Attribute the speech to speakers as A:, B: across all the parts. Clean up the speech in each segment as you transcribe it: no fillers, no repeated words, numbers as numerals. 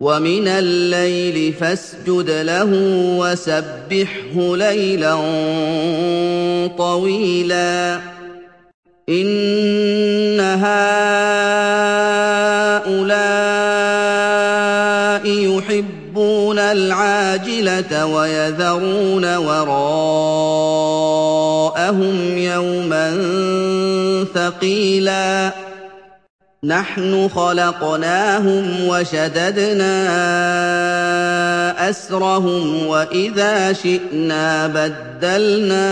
A: وَمِنَ اللَّيْلِ فَاسْجُدْ لَهُ وَسَبِّحْهُ لَيْلًا طَوِيلًا إِنَّ هَٰؤُلَاءِ يُحِبُّونَ الْعَاجِلَةَ وَيَذَرُونَ وَرَاءَهُمْ يَوْمًا ثَقِيلًا نَحْنُ خَلَقْنَاهُمْ وَشَدَدْنَا أَسْرَهُمْ وَإِذَا شِئْنَا بَدَّلْنَا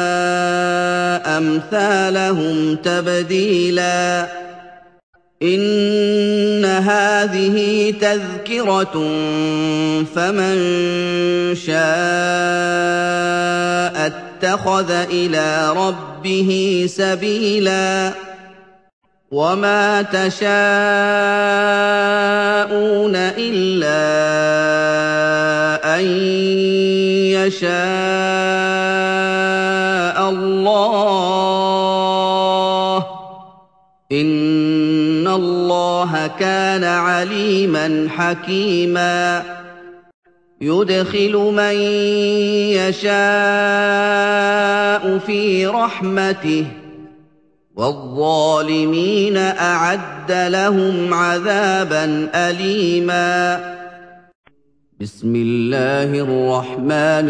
A: أَمْثَالَهُمْ تَبْدِيلًا إِنَّ هَٰذِهِ تَذْكِرَةٌ فَمَن شَاءَ اتَّخَذَ إِلَىٰ رَبِّهِ سَبِيلًا وَمَا تَشَاءُونَ إِلَّا أَن يَشَاءَ اللَّهُ ۚ إِنَّ اللَّهَ كَانَ عَلِيمًا حَكِيمًا يُدْخِلُ مَن يَشَاءُ فِي رَحْمَتِهِ ۚ وَالظَّالِمِينَ أَعَدَّ لَهُمْ عَذَابًا أَلِيمًا بسم الله الرحمن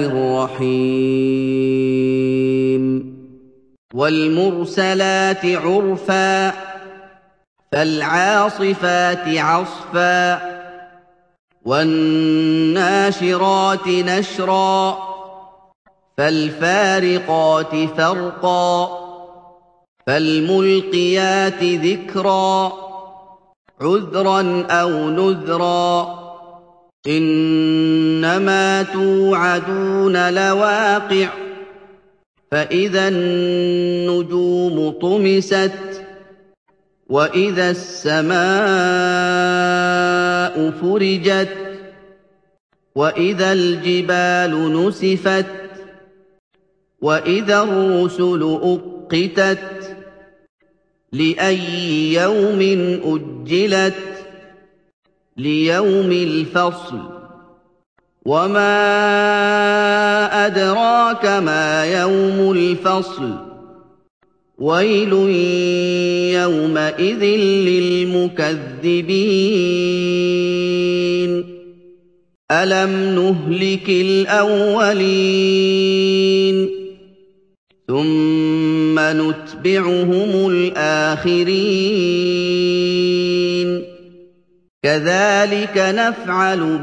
A: الرحيم وَالْمُرْسَلَاتِ عُرْفًا فَالْعَاصِفَاتِ عَصْفًا وَالنَّاشِرَاتِ نَشْرًا فَالْفَارِقَاتِ فَرْقًا فَالْمُلْقِيَاتِ ذِكْرًا عُذْرًا أَوْ نُذْرًا إِنَّمَا تُوعَدُونَ لَوَاقِعٌ فَإِذَا النُّجُومُ طُمِسَتْ وَإِذَا السَّمَاءُ فُرِجَتْ وَإِذَا الْجِبَالُ نُسِفَتْ وَإِذَا الرُّسُلُ أُقِّتَتْ لِأَيِّ يَوْمٍ أُجِّلَتْ لِيَوْمِ الْفَصْلِ وَمَا أَدْرَاكَ مَا يَوْمُ الْفَصْلِ وَيْلٌ يَوْمَئِذٍ لِّلْمُكَذِّبِينَ أَلَمْ نُهْلِكِ الْأَوَّلِينَ ثُمَّ نُتْبِعُهُمُ الْآخِرِينَ كَذَٰلِكَ نَفْعَلُ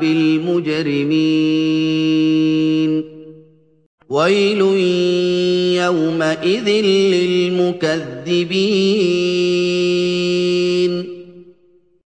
A: بِالْمُجْرِمِينَ وَيْلٌ يَوْمَئِذٍ لِّلْمُكَذِّبِينَ